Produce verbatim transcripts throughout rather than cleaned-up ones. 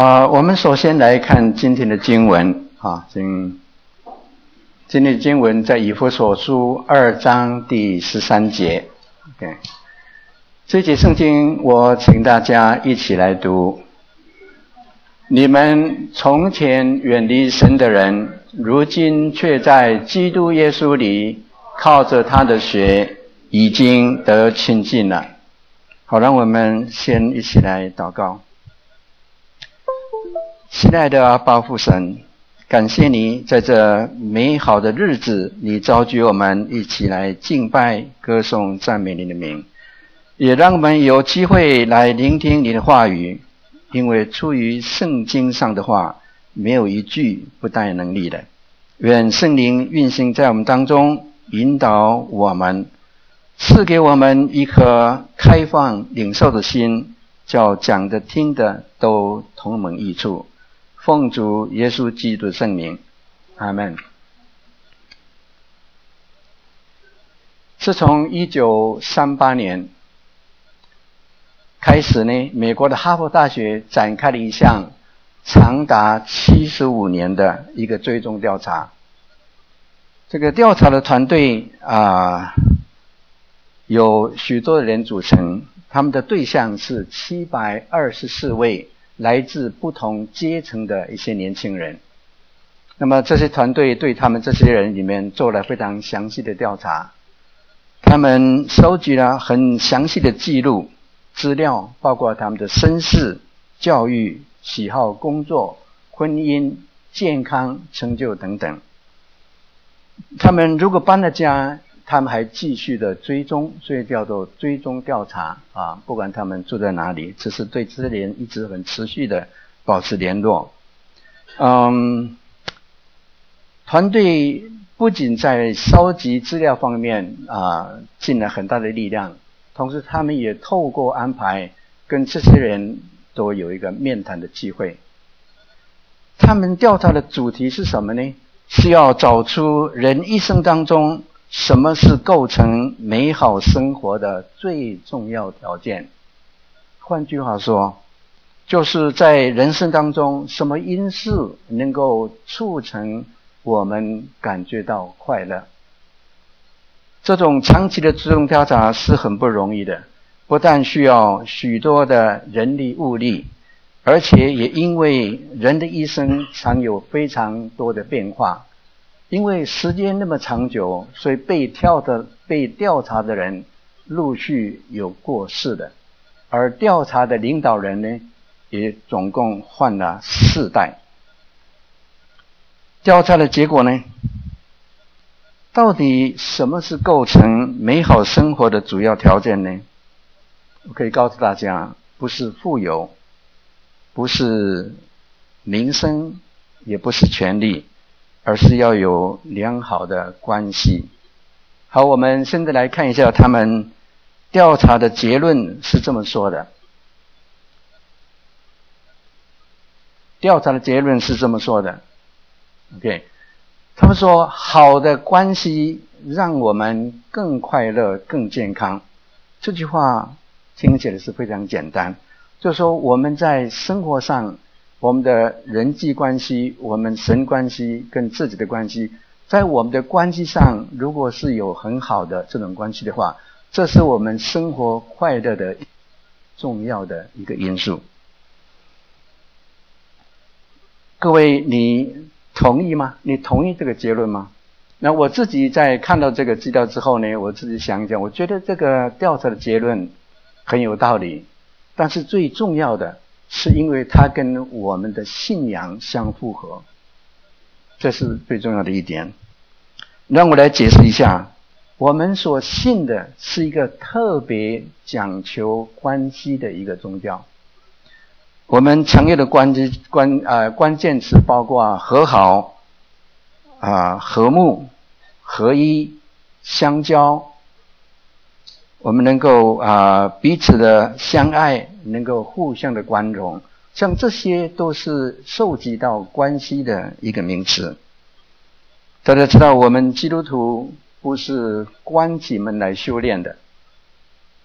啊、呃，我们首先来看今天的经文啊，今今天的经文在以弗所书二章第十三节。OK， 这节圣经我请大家一起来读。你们从前远离神的人，如今却在基督耶稣里靠着他的血已经得亲近了。好，让我们先一起来祷告。亲爱的阿爸父神，感谢你在这美好的日子，你召集我们一起来敬拜、歌颂、赞美你的名，也让我们有机会来聆听你的话语，因为出于圣经上的话，没有一句不带能力的。愿圣灵运行在我们当中，引导我们，赐给我们一颗开放领受的心，叫讲的听的都同蒙益处。奉主耶稣基督的圣名，阿们。自从一九三八年开始呢，美国的哈佛大学展开了一项长达七十五年的一个追踪调查。这个调查的团队啊、呃，有许多人组成，他们的对象是七百二十四位来自不同阶层的一些年轻人。那么这些团队对他们这些人里面做了非常详细的调查，他们收集了很详细的记录资料，包括他们的身世、教育、喜好、工作、婚姻、健康、成就等等。他们如果搬了家，他们还继续的追踪，所以叫做追踪调查啊，不管他们住在哪里，只是对这些人一直很持续的保持联络。嗯，团队不仅在收集资料方面啊尽了很大的力量，同时他们也透过安排跟这些人都有一个面谈的机会。他们调查的主题是什么呢？是要找出人一生当中什么是构成美好生活的最重要条件。换句话说，就是在人生当中什么因素能够促成我们感觉到快乐。这种长期的追踪调查是很不容易的，不但需要许多的人力物力，而且也因为人的一生常有非常多的变化，因为时间那么长久，所以被调的被调查的人陆续有过世的，而调查的领导人呢，也总共换了四代。调查的结果呢，到底什么是构成美好生活的主要条件呢？我可以告诉大家，不是富有，不是名声，也不是权力，而是要有良好的关系。好，我们现在来看一下他们调查的结论是这么说的。调查的结论是这么说的 OK， 他们说好的关系让我们更快乐更健康。这句话听起来是非常简单，就是说我们在生活上，我们的人际关系，我们神关系跟自己的关系，在我们的关系上如果是有很好的这种关系的话，这是我们生活快乐的重要的一个因素。各位，你同意吗？你同意这个结论吗？那我自己在看到这个资料之后呢，我自己想一想，我觉得这个调查的结论很有道理，但是最重要的是因为它跟我们的信仰相符合，这是最重要的一点。让我来解释一下，我们所信的是一个特别讲求关系的一个宗教。我们常用的关关呃关键词包括和好啊、呃、和睦、合一、相交，我们能够啊、呃、彼此的相爱，能够互相的宽容，像这些都是涉及到关系的一个名词。大家知道，我们基督徒不是关起门来修炼的，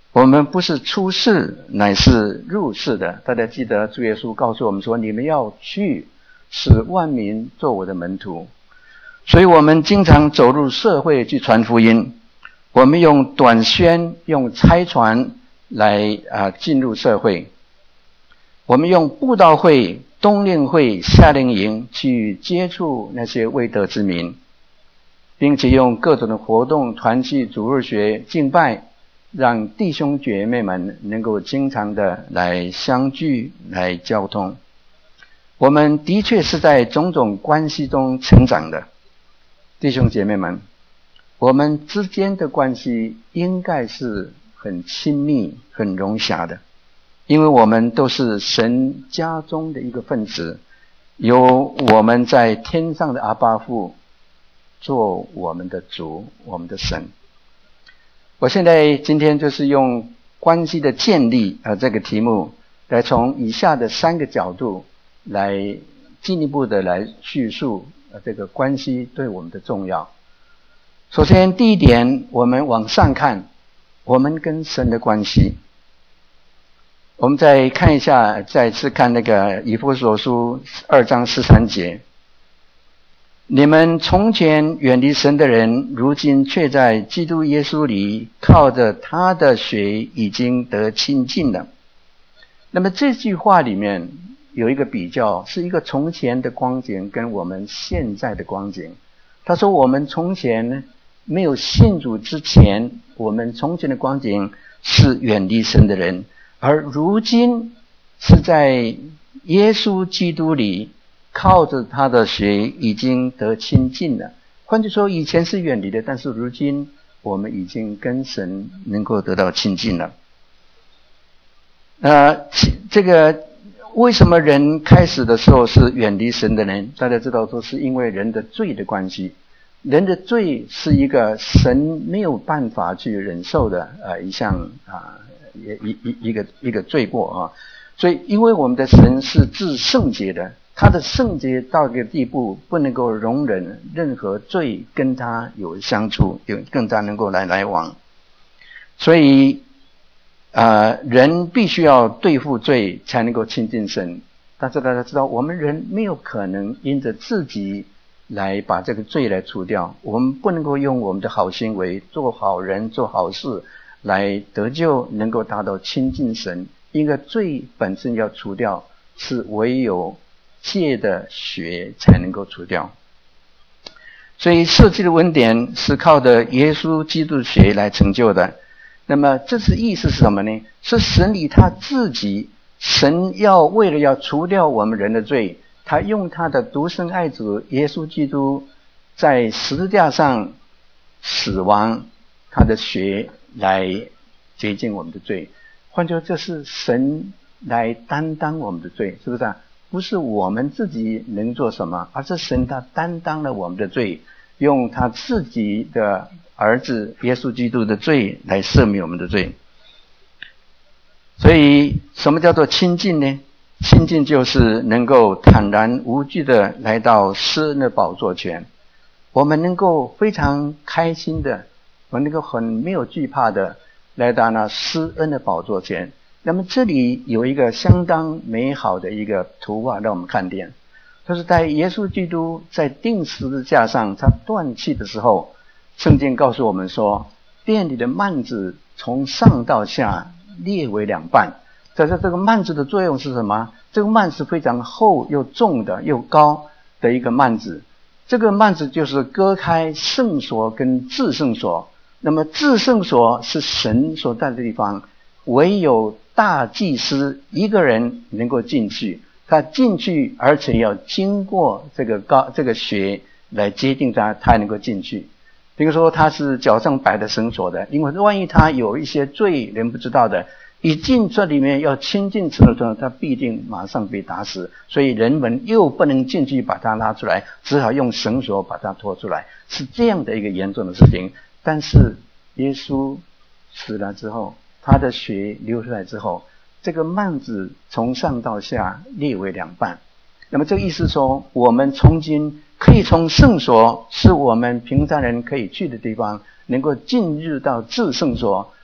我们不是出世，乃是入世的。大家记得主耶稣告诉我们说，你们要去，使万民做我的门徒。所以我们经常走入社会去传福音，我们用短宣，用差传来啊进入社会，我们用布道会、冬令会、夏令营去接触那些未得之民，并且用各种的活动、团契、主日学、敬拜，让弟兄姐妹们能够经常的来相聚、来交通。我们的确是在种种关系中成长的，弟兄姐妹们，我们之间的关系应该是很亲密、很融洽的，因为我们都是神家中的一个分子，由我们在天上的阿爸父做我们的主，我们的神。我现在今天就是用关系的建立啊这个题目，来从以下的三个角度来进一步的来叙述啊这个关系对我们的重要。首先第一点，我们往上看，我们跟神的关系。我们再看一下，再次看那个以弗所书二章十三节。你们从前远离神的人，如今却在基督耶稣里靠着他的血已经得亲近了。那么这句话里面有一个比较，是一个从前的光景跟我们现在的光景。他说我们从前没有信主之前，我们从前的光景是远离神的人，而如今是在耶稣基督里靠着他的血已经得亲近了。换句说，以前是远离的，但是如今我们已经跟神能够得到亲近了。呃，这个为什么人开始的时候是远离神的人？大家知道说是因为人的罪的关系。人的罪是一个神没有办法去忍受的呃一项啊一一一个一个罪过啊。所以因为我们的神是至圣洁的，他的圣洁到一个地步，不能够容忍任何罪跟他有相处，有跟他能够来来往。所以呃人必须要对付罪才能够亲近神。但是大家知道，我们人没有可能因着自己来把这个罪来除掉，我们不能够用我们的好行为，做好人做好事来得救，能够达到亲近神。因为罪本身要除掉，是唯有借的血才能够除掉。所以设计的恩典是靠着耶稣基督的血来成就的。那么这是意思是什么呢？是神以他自己，神要为了要除掉我们人的罪，他用他的独生爱子耶稣基督在十字架上死亡，他的血来洁净我们的罪。换句话说，这是神来担当我们的罪，是不是啊？不是我们自己能做什么，而是神他担当了我们的罪，用他自己的儿子耶稣基督的罪来赦免我们的罪。所以什么叫做亲近呢？亲近就是能够坦然无惧的来到施恩的宝座前，我们能够非常开心的，我们能够很没有惧怕的来到那施恩的宝座前。那么这里有一个相当美好的一个图画让我们看见，就是在耶稣基督在钉十字架上他断气的时候，圣经告诉我们说，殿里的幔子从上到下裂为两半。在这这个幔子的作用是什么？这个幔是非常厚又重的又高的一个幔子，这个幔子就是割开圣所跟至圣所。那么至圣所是神所在的地方，唯有大祭司一个人能够进去，他进去而且要经过这个高这个血来接近他，他才能够进去。比如说他是脚上摆的绳索的，因为万一他有一些罪人不知道的，一进这里面要亲近神的时候，他必定马上被打死，所以人们又不能进去把他拉出来，只好用绳索把他拖出来，是这样的一个严重的事情。但是耶稣死了之后，他的血流出来之后，这个幔子从上到下裂为两半。那么这个意思说，我们从今可以从圣所，是我们平常人可以去的地方，能够进入到至圣所，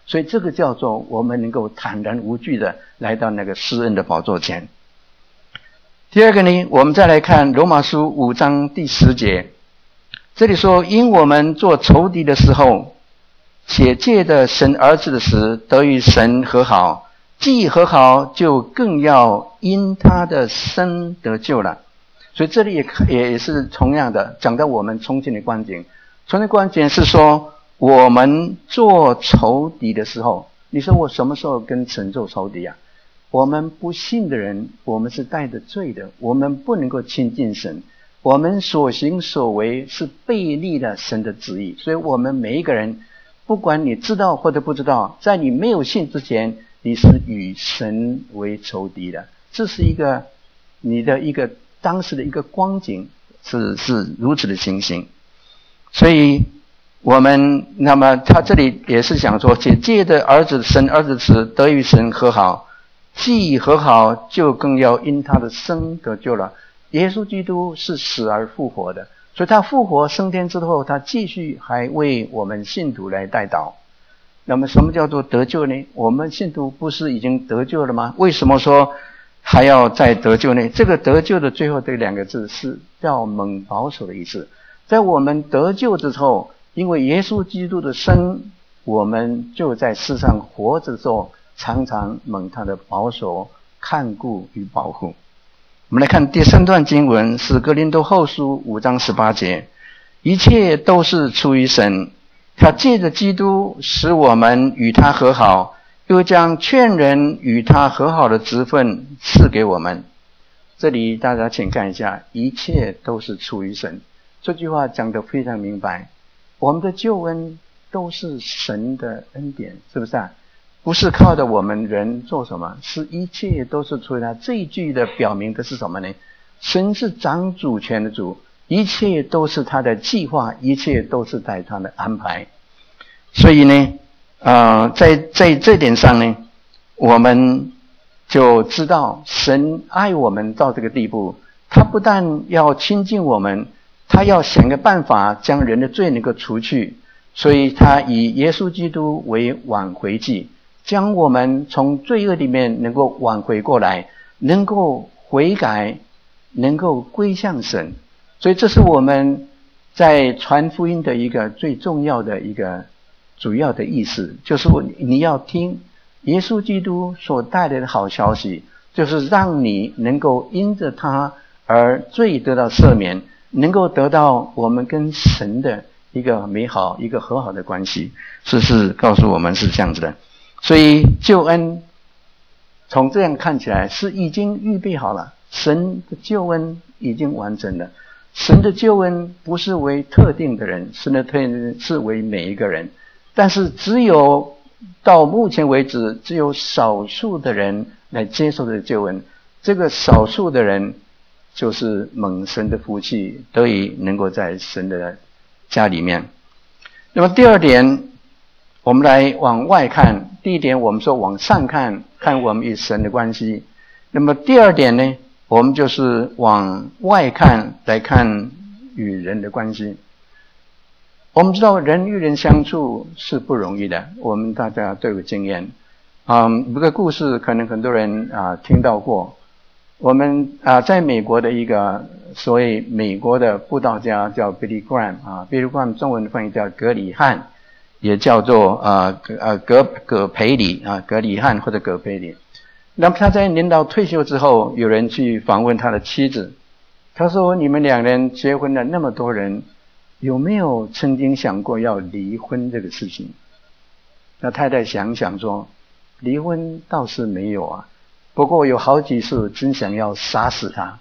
所以这个叫做我们能够坦然无惧的来到那个施恩的宝座前。第二个呢，我们再来看罗马书五章第十节，这里说，因我们做仇敌的时候，且借着神儿子的死得与神和好，既和好，就更要因他的生得救了。所以这里也也是同样的讲到我们从前的光景。从前的光景是说，我们做仇敌的时候，你说我什么时候跟神做仇敌啊？我们不信的人，我们是带着罪的，我们不能够亲近神，我们所行所为是背逆了神的旨意。所以我们每一个人，不管你知道或者不知道，在你没有信之前，你是与神为仇敌的。这是一个你的一个当时的一个光景，是是如此的情形。所以我们那么他这里也是想说，且借着儿子神儿子死得与神和好，既和好，就更要因他的生得救了。耶稣基督是死而复活的，所以他复活升天之后，他继续还为我们信徒来代祷。那么什么叫做得救呢？我们信徒不是已经得救了吗？为什么说还要再得救呢？这个得救的最后这两个字是叫蒙保守的意思。在我们得救之后，因为耶稣基督的生，我们就在世上活着的时候，常常蒙他的保守、看顾与保护。我们来看第三段经文，是哥林多后书五章十八节，一切都是出于神，他借着基督使我们与他和好，又将劝人与他和好的职分赐给我们。这里大家请看一下，一切都是出于神。这句话讲得非常明白，我们的救恩都是神的恩典，是不是啊？不是靠着我们人做什么，是一切都是出于他。这一句的表明的是什么呢？神是掌主权的主，一切都是他的计划，一切都是在他的安排。所以呢呃，在在这点上呢，我们就知道神爱我们到这个地步，他不但要亲近我们，他要想个办法将人的罪能够除去，所以他以耶稣基督为挽回祭，将我们从罪恶里面能够挽回过来，能够悔改，能够归向神。所以这是我们在传福音的一个最重要的一个主要的意思，就是你要听耶稣基督所带来的好消息，就是让你能够因着他而罪得到赦免，能够得到我们跟神的一个美好一个和好的关系。这是告诉我们是这样子的。所以救恩从这样看起来是已经预备好了，神的救恩已经完成了。神的救恩不是为特定的人，神的特恩是为每一个人，但是只有到目前为止只有少数的人来接受这个救恩，这个少数的人就是蒙神的福气，得以能够在神的家里面。那么第二点，我们来往外看。第一点我们说往上看，看我们与神的关系。那么第二点呢，我们就是往外看，来看与人的关系。我们知道人与人相处是不容易的，我们大家都有经验。嗯，这个故事可能很多人啊听到过。我们啊在美国的一个所谓美国的布道家叫 Billy Graham 啊 ，Billy Graham 中文翻译叫葛理翰，也叫做呃呃葛葛培理啊，葛理翰或者葛培理。那么他在年老退休之后，有人去访问他的妻子，他说：“你们两人结婚了那么多人，有没有曾经想过要离婚这个事情？”那太太想想说：“离婚倒是没有啊，不过有好几次真想要杀死他。”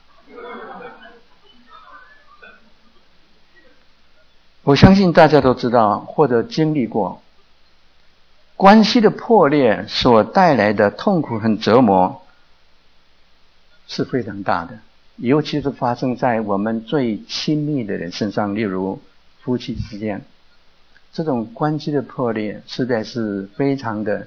我相信大家都知道或者经历过，关系的破裂所带来的痛苦和折磨是非常大的，尤其是发生在我们最亲密的人身上，例如夫妻之间。这种关系的破裂实在是非常的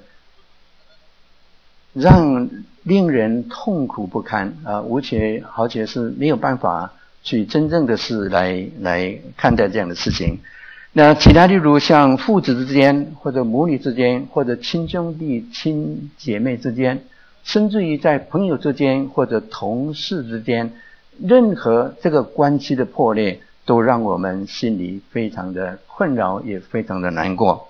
让令人痛苦不堪啊，而且而且是没有办法去真正的是来来看待这样的事情。 那其他例如像父子之间，或者母女之间，或者亲兄弟亲姐妹之间，甚至于在朋友之间或者同事之间，任何这个关系的破裂都让我们心里非常的困扰，也非常的难过。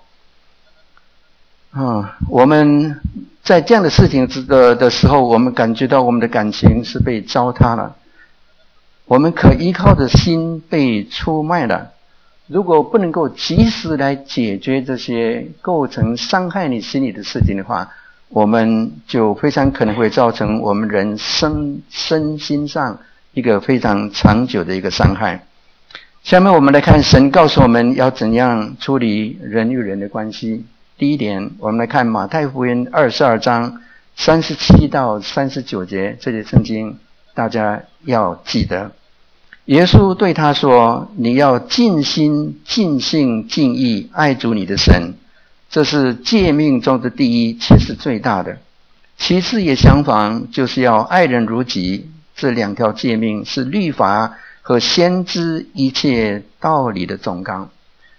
嗯，我们在这样的事情的的时候，我们感觉到我们的感情是被糟蹋了，我们可依靠的心被出卖了。如果不能够及时来解决这些构成伤害你心理的事情的话，我们就非常可能会造成我们人身身心上一个非常长久的一个伤害。下面我们来看神告诉我们要怎样处理人与人的关系。第一点，我们来看马太福音二十二章三十七到三十九节，这节圣经大家要记得。耶稣对他说，你要尽心尽性尽意爱主你的神，这是诫命中的第一，且是最大的。其次也相仿，就是要爱人如己。这两条诫命是律法和先知一切道理的总纲。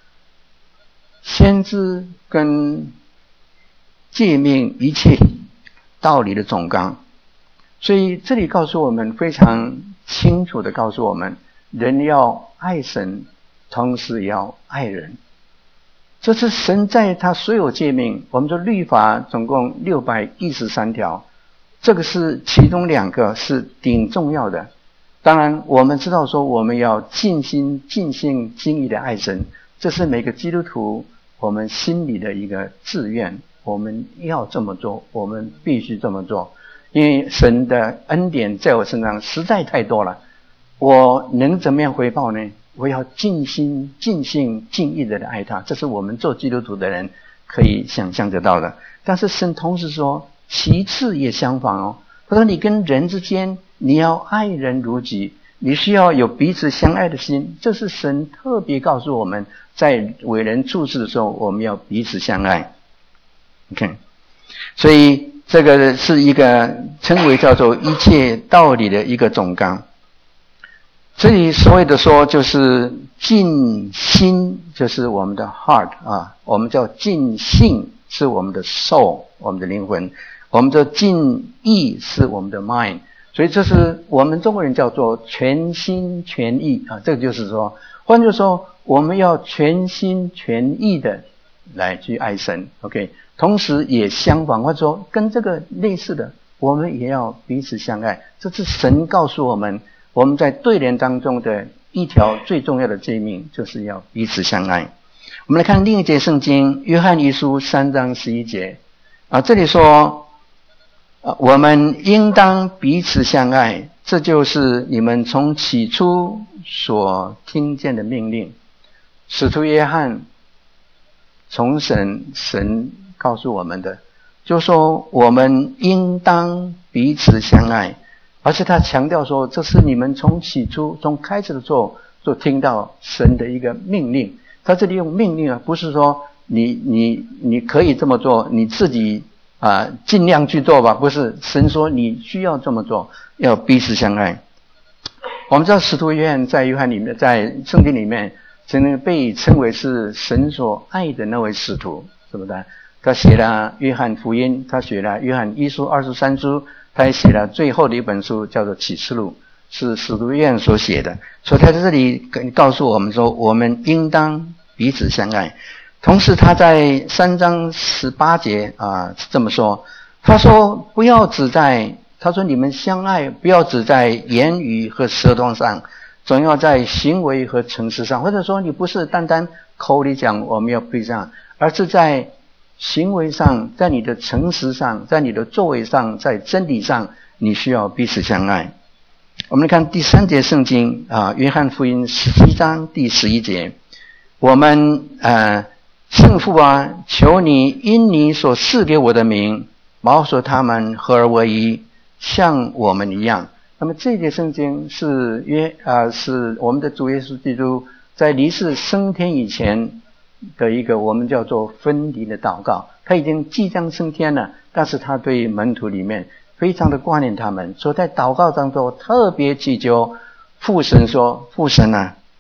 先知跟诫命一切道理的总纲，所以这里告诉我们非常清楚的告诉我们，人要爱神，同时也要爱人。这是神在他所有诫命，我们说律法总共六百一十三条，这个是其中两个是顶重要的。当然我们知道说我们要尽心尽性尽意的爱神，这是每个基督徒我们心里的一个志愿，我们要这么做，我们必须这么做，因为神的恩典在我身上实在太多了，我能怎么样回报呢？我要尽心尽性尽意的爱他，这是我们做基督徒的人可以想象得到的。但是神同时说，其次也相反哦，他说你跟人之间你要爱人如己，你需要有彼此相爱的心，这是神特别告诉我们，在为人处事的时候我们要彼此相爱。 OK， 所以这个是一个称为叫做一切道理的一个总纲。这里所谓的说就是尽心，就是我们的 heart 啊，我们叫尽性是我们的 soul， 我们的灵魂，我们叫尽意是我们的 mind， 所以这是我们中国人叫做全心全意啊，这个就是说，换句话说，我们要全心全意的来去爱神 ，OK， 同时也相反，或者说跟这个类似的，我们也要彼此相爱，这是神告诉我们，我们在对联当中的一条最重要的诫命，就是要彼此相爱。我们来看另一节圣经，约翰一书三章十一节啊，这里说，啊，我们应当彼此相爱，这就是你们从起初所听见的命令。使徒约翰从神神告诉我们的，就说我们应当彼此相爱，而且他强调说，这是你们从起初从开始的时候所听到神的一个命令。他这里用命令啊，不是说你你你可以这么做，你自己啊尽量去做吧，不是，神说你需要这么做，要彼此相爱。我们知道使徒约翰在约翰里面，在圣经里面曾经被称为是神所爱的那位使徒，是不是？他写了约翰福音，他写了约翰一书、二书、三书，他也写了最后的一本书叫做启示录，是使徒约翰所写的。所以他在这里告诉我们说，我们应当彼此相爱。同时他在三章十八节啊这么说，他说不要只在，他说你们相爱不要只在言语和舌头上，总要在行为和诚实上，或者说你不是单单口里讲我们要彼此相爱，而是在行为上，在你的诚实上，在你的作为上，在真理上，你需要彼此相爱。我们来看第三节圣经啊，约翰福音十七章第十一节，我们呃圣父啊，求你因你所赐给我的名，保守他们合而为一，像我们一样。那么这节圣经是约啊是我们的主耶稣基督在离世升天以前的一个我们叫做分离的祷告。他已经即将升天了，但是他对门徒里面非常的挂念他们，所以在祷告当中特别祈求父神说，父神啊，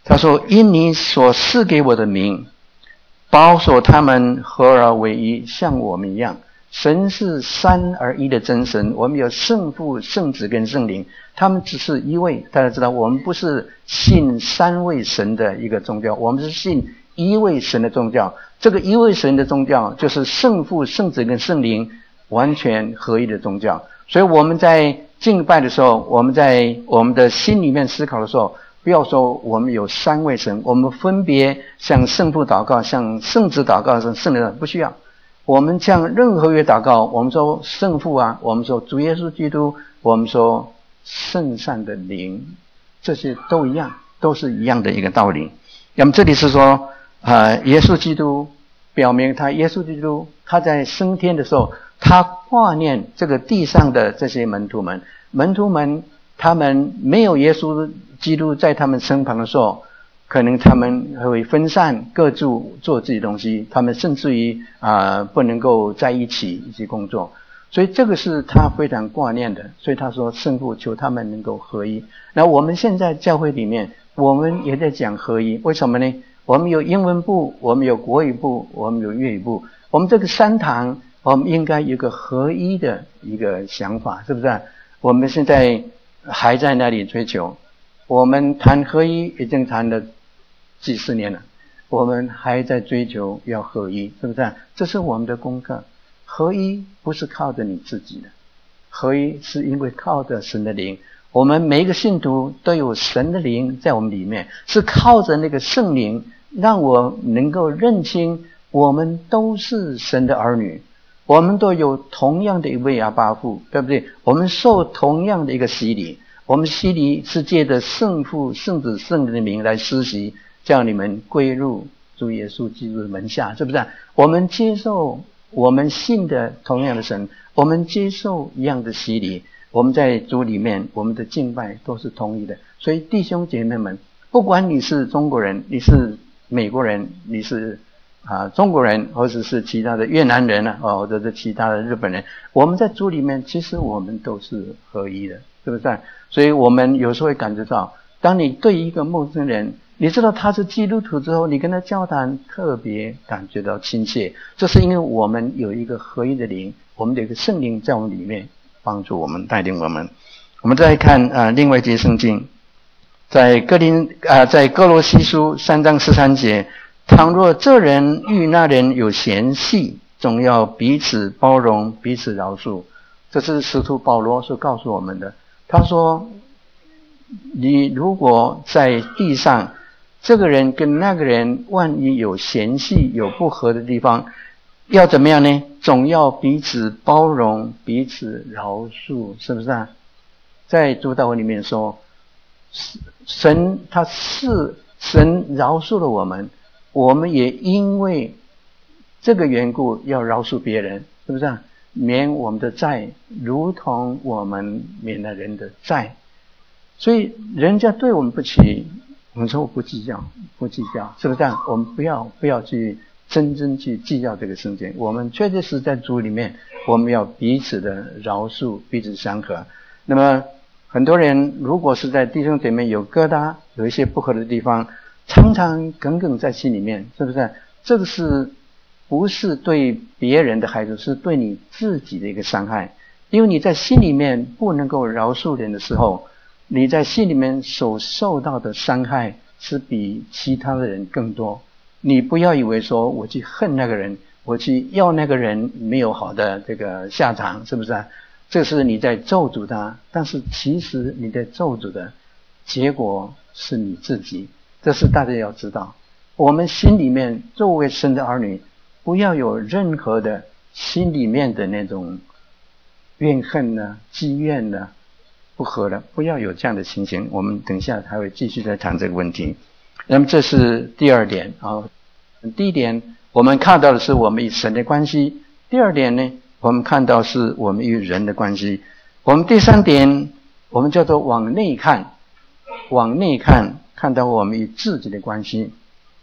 他说：因你所赐给我的名，保守他们合而为一，像我们一样。神是三而一的真神，我们有圣父、圣子跟圣灵，他们只是一位。大家知道，我们不是信三位神的一个宗教，我们是信一位神的宗教。这个一位神的宗教就是圣父、圣子跟圣灵完全合一的宗教。所以我们在敬拜的时候，我们在我们的心里面思考的时候，不要说我们有三位神，我们分别向圣父祷告，向圣子祷告，向圣灵祷告，不需要。我们向任何一位祷告，我们说圣父啊，我们说主耶稣基督，我们说圣善的灵，这些都一样，都是一样的一个道理。那么这里是说呃，耶稣基督表明他耶稣基督他在升天的时候，他挂念这个地上的这些门徒们，门徒们他们没有耶稣基督在他们身旁的时候，可能他们会分散各自做自己的东西，他们甚至于啊、呃、不能够在一起一起工作，所以这个是他非常挂念的。所以他说圣父求他们能够合一。那我们现在教会里面我们也在讲合一，为什么呢？我们有英文部，我们有国语部，我们有粤语部，我们这个三堂我们应该有一个合一的一个想法，是不是？我们现在还在那里追求，我们谈合一已经谈了几十年了，我们还在追求要合一，是不是？这是我们的功课。合一不是靠着你自己的，合一是因为靠着神的灵。我们每一个信徒都有神的灵在我们里面，是靠着那个圣灵让我能够认清我们都是神的儿女，我们都有同样的一位阿爸父，对不对？我们受同样的一个洗礼，我们洗礼是借着圣父、圣子、圣灵的名来施洗，叫你们归入主耶稣基督的门下，是不是？我们接受，我们信的同样的神，我们接受一样的洗礼，我们在主里面，我们的敬拜都是同一的。所以弟兄姐妹们，不管你是中国人，你是美国人，你是啊中国人，或者是其他的越南人啊，或者是其他的日本人，我们在主里面其实我们都是合一的，是不是？所以我们有时候会感觉到，当你对一个陌生人，你知道他是基督徒之后，你跟他交谈特别感觉到亲切，这是因为我们有一个合一的灵，我们有一个圣灵在我们里面帮助我们，带领我们。我们再看啊、呃、另外一节圣经，在哥林啊、呃、在哥罗西书三章十三节，倘若这人与那人有嫌隙，总要彼此包容，彼此饶恕。这是使徒保罗所告诉我们的。他说，你如果在地上，这个人跟那个人万一有嫌隙，有不合的地方，要怎么样呢？总要彼此包容，彼此饶恕，是不是啊？在主祷文里面说，神他是神饶恕了我们，我们也因为这个缘故要饶恕别人，是不是啊？免我们的债，如同我们免了人的债。所以人家对我们不起，我们说不计较，不计较，是不是这样？我们不要不要去真正去计较这个事情。我们确实是在主里面，我们要彼此的饶恕，彼此相合。那么很多人如果是在弟兄姐妹有疙瘩，有一些不合的地方，常常耿耿在心里面，是不是？这个是不是对别人的孩子，是对你自己的一个伤害。因为你在心里面不能够饶恕人的时候，你在心里面所受到的伤害是比其他的人更多。你不要以为说我去恨那个人，我去要那个人没有好的这个下场，是不是啊？这是你在咒诅他，但是其实你在咒诅的结果是你自己。这是大家要知道，我们心里面作为神的儿女，不要有任何的心里面的那种怨恨呢、积怨呢、不合的，不要有这样的情形。我们等一下还会继续再谈这个问题。那么这是第二点啊。第一点我们看到的是我们与神的关系，第二点呢，我们看到是我们与人的关系。我们第三点我们叫做往内看，往内看，看到我们与自己的关系。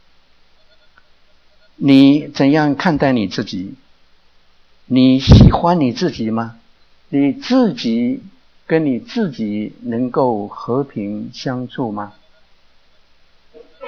你怎样看待你自己？你喜欢你自己吗？你自己跟你自己能够和平相处吗？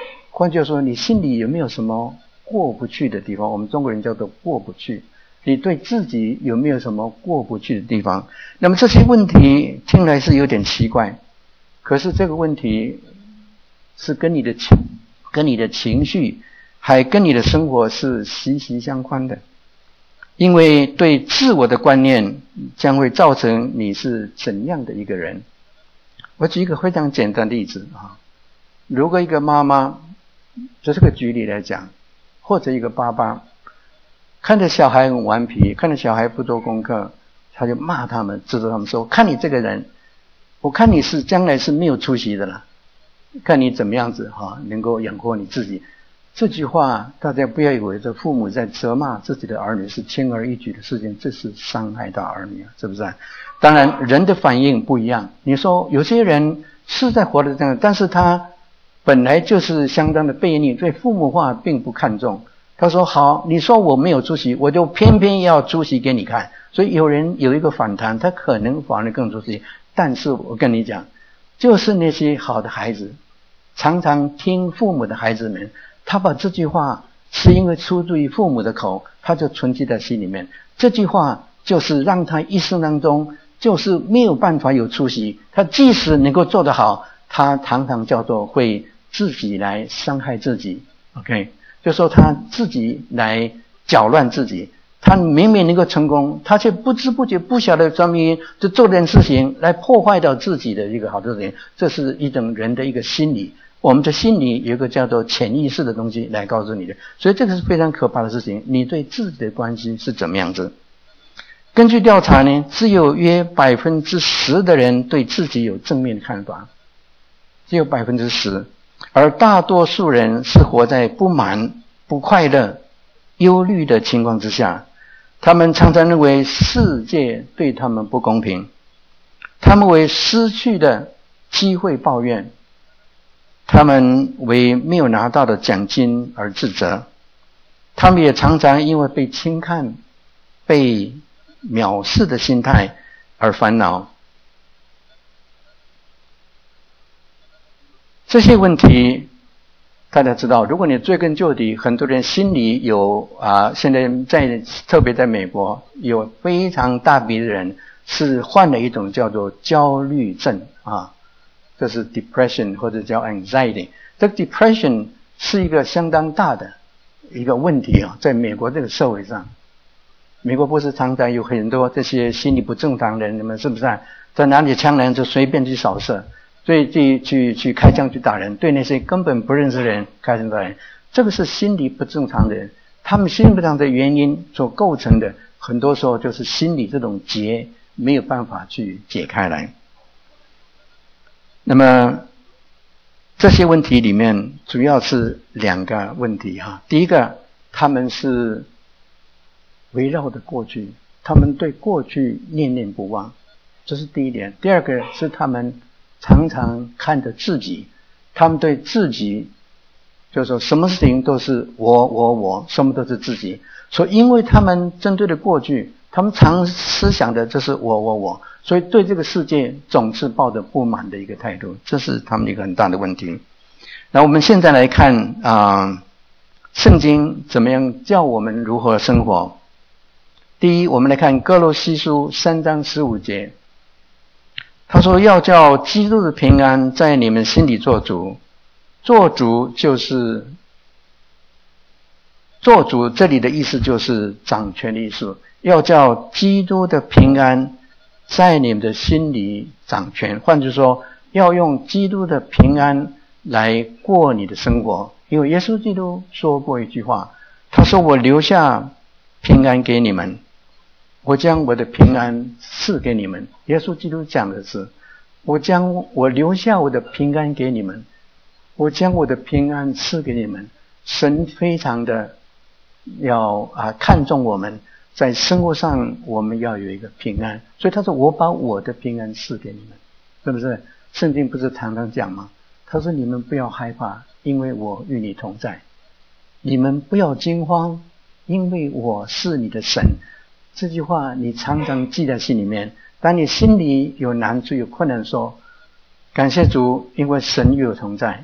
换句话说，你心里有没有什么过不去的地方？我们中国人叫做过不去。你对自己有没有什么过不去的地方？那么这些问题听来是有点奇怪，可是这个问题是跟你的情、跟你的情绪，还跟你的生活是息息相关的。因为对自我的观念将会造成你是怎样的一个人。我举一个非常简单的例子啊，如果一个妈妈，就这个举例来讲，或者一个爸爸看着小孩很顽皮，看着小孩不做功课，他就骂他们，指责他们说，看你这个人，我看你是将来是没有出息的了，看你怎么样子哈，能够养活你自己。这句话大家不要以为这父母在责骂自己的儿女是轻而易举的事情，这是伤害到儿女，是不是？当然人的反应不一样，你说有些人是在活得这样，但是他本来就是相当的悖逆，对父母话并不看重。他说好，你说我没有出息，我就偏偏要出息给你看。所以有人有一个反弹，他可能反而更出息。但是我跟你讲，就是那些好的孩子，常常听父母的孩子们，他把这句话是因为出自于父母的口，他就存记在心里面。这句话就是让他一生当中就是没有办法有出息。他即使能够做得好，他常常叫做会自己来伤害自己。OK， 就说他自己来搅乱自己。他明明能够成功，他却不知不觉不晓得专门就做点事情来破坏到自己的一个好的事情。这是一种人的一个心理。我们的心里有一个叫做潜意识的东西来告诉你的，所以这个是非常可怕的事情。你对自己的关系是怎么样子？根据调查呢，只有约百分之十的人对自己有正面的看法，只有百分之十，而大多数人是活在不满、不快乐、忧虑的情况之下。他们常常认为世界对他们不公平，他们为失去的机会抱怨，他们为没有拿到的奖金而自责，他们也常常因为被轻看、被藐视的心态而烦恼。这些问题大家知道，如果你追根究底，很多人心里有啊，现在在特别在美国有非常大批的人是患了一种叫做焦虑症啊，这是 depression 或者叫 anxiety。 这个 depression 是一个相当大的一个问题啊，在美国这个社会上，美国不是常常有很多这些心理不正常的人，你们是不是、啊、在哪里枪人就随便去扫射，所以去去去开枪去打人，对那些根本不认识的人开枪打人，这个是心理不正常的人。他们心理不正常的原因所构成的，很多时候就是心理这种结没有办法去解开来。那么这些问题里面主要是两个问题哈。第一个，他们是围绕着过去，他们对过去念念不忘，这是第一点。第二个是他们常常看着自己，他们对自己就是说什么事情都是我我我，什么都是自己。所以因为他们针对的过去，他们常思想的就是我我我，所以对这个世界总是抱着不满的一个态度，这是他们一个很大的问题。那我们现在来看啊、呃，圣经怎么样教我们如何生活。第一，我们来看哥罗西书三章十五节，他说要叫基督的平安在你们心里做主。做主就是做主，这里的意思就是掌权的意思，要叫基督的平安在你们的心里掌权。换句话说，要用基督的平安来过你的生活。因为耶稣基督说过一句话，他说我留下平安给你们，我将我的平安赐给你们。耶稣基督讲的是，我将我留下我的平安给你们，我将我的平安赐给你们。神非常的要啊看重我们在生活上我们要有一个平安，所以他说我把我的平安赐给你们，是不是？圣经不是常常讲吗？他说你们不要害怕，因为我与你同在，你们不要惊慌，因为我是你的神。这句话你常常记在心里面，当你心里有难处有困难说，感谢主，因为神与我同在，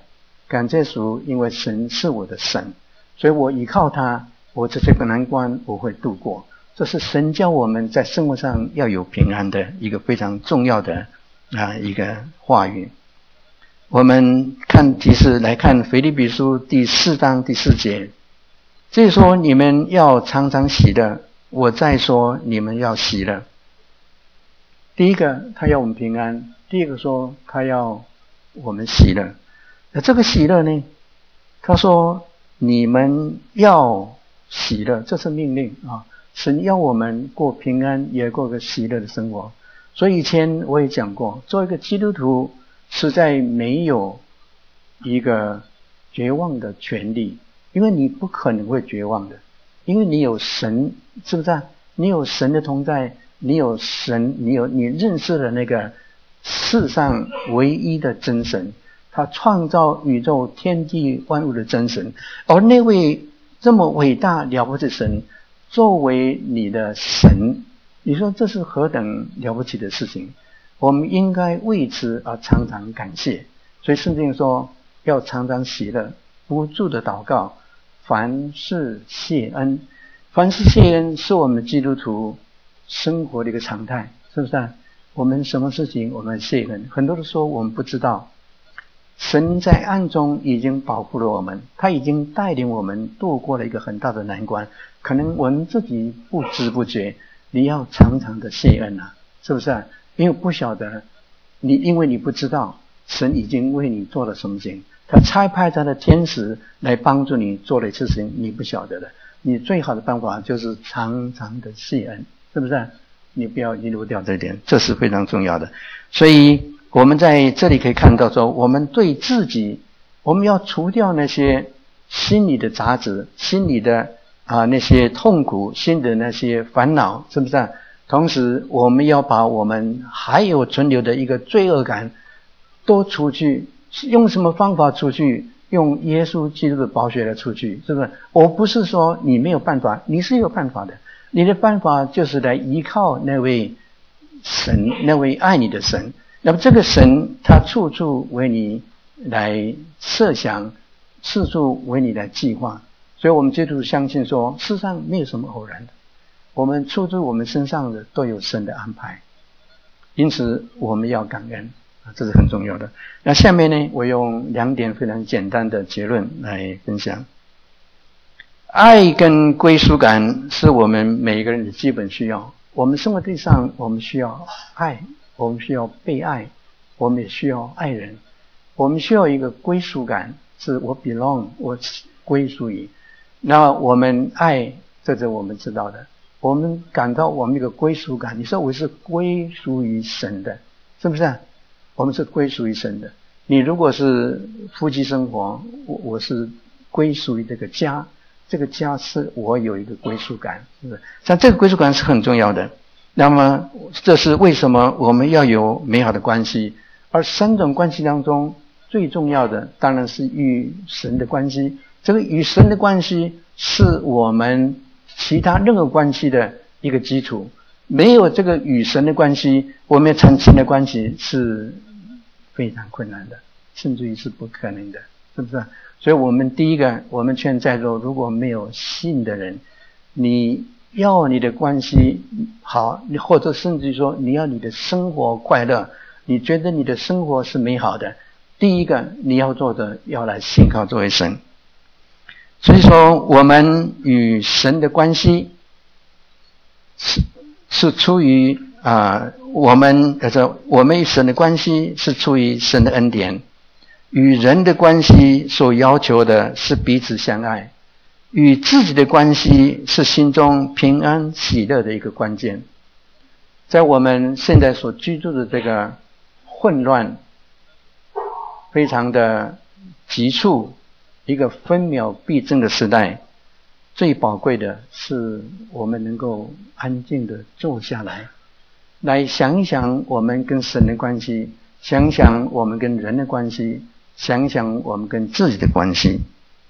感谢主，因为神是我的神，所以我依靠他，我这这个难关我会度过。这是神教我们在生活上要有平安的一个非常重要的啊一个话语。我们看其实来看腓立比书第四章第四节，这里说你们要常常喜乐，我再说你们要喜乐。第一个他要我们平安，第二个说他要我们喜乐。那这个喜乐呢，他说你们要喜乐，这是命令啊，神要我们过平安也过个喜乐的生活。所以以前我也讲过，做一个基督徒实在没有一个绝望的权利，因为你不可能会绝望的，因为你有神，是不是啊？你有神的同在，你有神，你有你认识了那个世上唯一的真神，他创造宇宙天地万物的真神，而那位这么伟大了不起的神作为你的神，你说这是何等了不起的事情，我们应该为此而常常感谢。所以圣经说要常常喜乐，不住的祷告，凡事谢恩。凡事谢恩是我们基督徒生活的一个常态，是不是啊？我们什么事情我们谢恩，很多人说我们不知道，神在暗中已经保护了我们，他已经带领我们度过了一个很大的难关，可能我们自己不知不觉，你要常常的谢恩啊，是不是啊？因为不晓得你，因为你不知道神已经为你做了什么事情，他差派他的天使来帮助你做了一次事情，你不晓得的。你最好的办法就是常常的谢恩，是不是啊？你不要遗漏掉这一点，这是非常重要的。所以我们在这里可以看到说，我们对自己，我们要除掉那些心理的杂质，心理的啊那些痛苦，心的那些烦恼，是不是啊？同时我们要把我们还有存留的一个罪恶感都除去。用什么方法除去？用耶稣基督的宝血来除去，是不是？我不是说你没有办法，你是有办法的，你的办法就是来依靠那位神，那位爱你的神。那么这个神他处处为你来设想，处处为你来计划。所以我们基督徒相信说，世上没有什么偶然的，我们处处我们身上的都有神的安排，因此我们要感恩，这是很重要的。那下面呢，我用两点非常简单的结论来分享。爱跟归属感是我们每一个人的基本需要。我们生活地上，我们需要爱，我们需要被爱，我们也需要爱人。我们需要一个归属感，是我 belong， 我归属于。那我们爱，这是我们知道的。我们感到我们一个归属感，你说我是归属于神的，是不是啊？我们是归属于神的。你如果是夫妻生活，我我是归属于这个家，这个家是我有一个归属感，是不是？像这个归属感是很重要的。那么这是为什么我们要有美好的关系？而三种关系当中最重要的当然是与神的关系。这个与神的关系是我们其他任何关系的一个基础。没有这个与神的关系，我们产生的关系是非常困难的，甚至于是不可能的，是不是？所以我们第一个，我们劝在座如果没有信的人，你要你的关系好，或者甚至于说你要你的生活快乐，你觉得你的生活是美好的，第一个你要做的要来信靠这位神。所以说我们与神的关系是是出于啊、呃，我们呃，我们与神的关系是出于神的恩典，与人的关系所要求的是彼此相爱，与自己的关系是心中平安喜乐的一个关键。在我们现在所居住的这个混乱、非常的急促、一个分秒必争的时代，最宝贵的是我们能够安静的坐下来，来想一想我们跟神的关系，想想我们跟人的关系，想想我们跟自己的关系，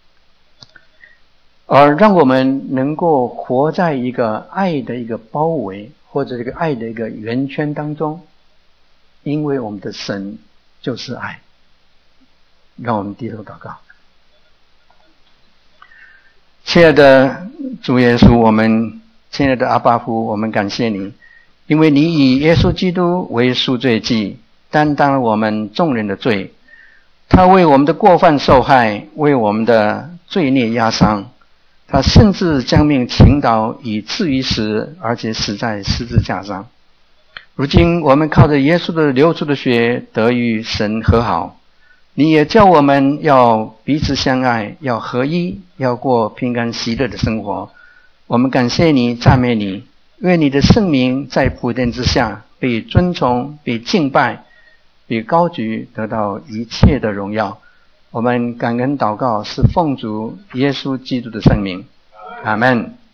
而让我们能够活在一个爱的一个包围，或者这个爱的一个圆圈当中，因为我们的神就是爱。 让我们低头祷告。亲爱的主耶稣，我们亲爱的阿爸父，我们感谢你，因为你以耶稣基督为赎罪祭，担当了我们众人的罪，他为我们的过犯受害，为我们的罪孽压伤，他甚至将命倾倒，以至于死，而且死在十字架上。如今我们靠着耶稣的流出的血得与神和好，你也叫我们要彼此相爱，要合一，要过平安喜乐的生活。我们感谢你，赞美你，愿你的圣名在普天之下被尊崇，被敬拜，被高举，得到一切的荣耀。我们感恩祷告，是奉主耶稣基督的圣名，阿们。